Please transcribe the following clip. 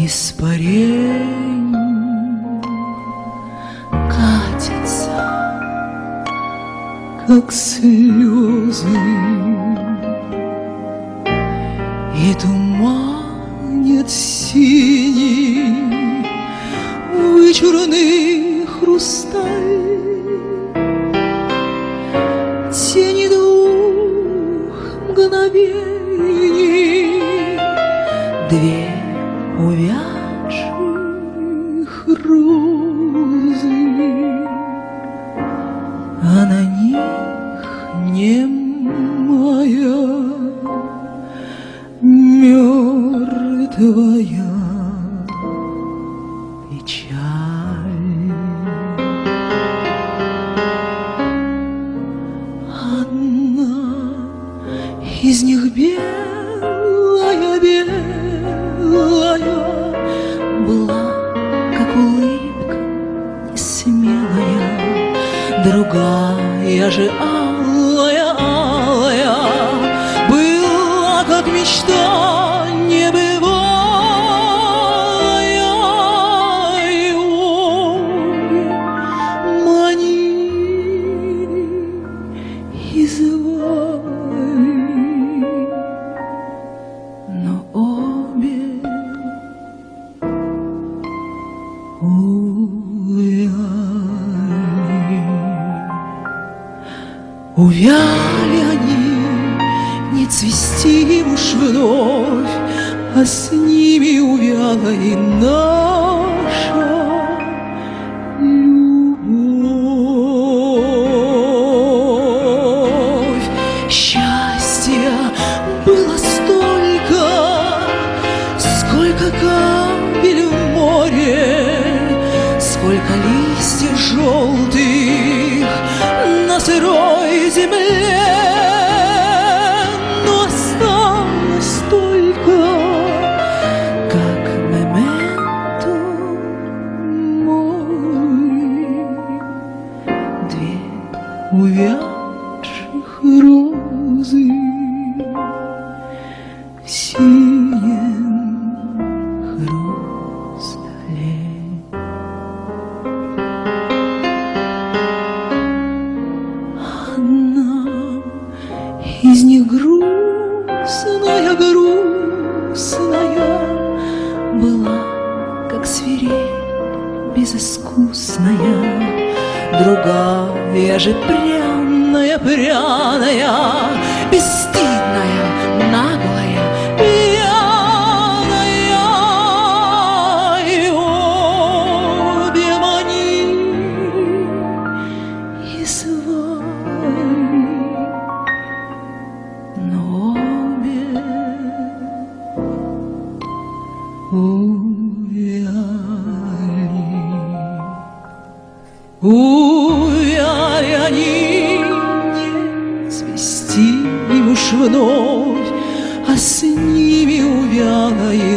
испарень катится, как слезы, и туманит синий вычурный хрусталь. Тени двух мгновений, две увядших розы, а на них немая мертвая печаль. Одна из них белая, белая была, как улыбка несмелая, другая же алая, алая была, как мечта небывалая, и обе манили и звали, но обе увяли они, не цвести им уж вновь, а с ними увяла и наша любовь. Счастья было столько, сколько капель в море, сколько листьев желтых на сырой земле, но осталось только, как мементо мой, две увядших розы в синем хрустале. Из них грустная, грустная была, как свирель безыскусная, другая же пряная, пряная, бесстыдная, наглая, пьяная, и обе манили и звали, но обе увяли они, не цвести им уж вновь, а с ними увяла и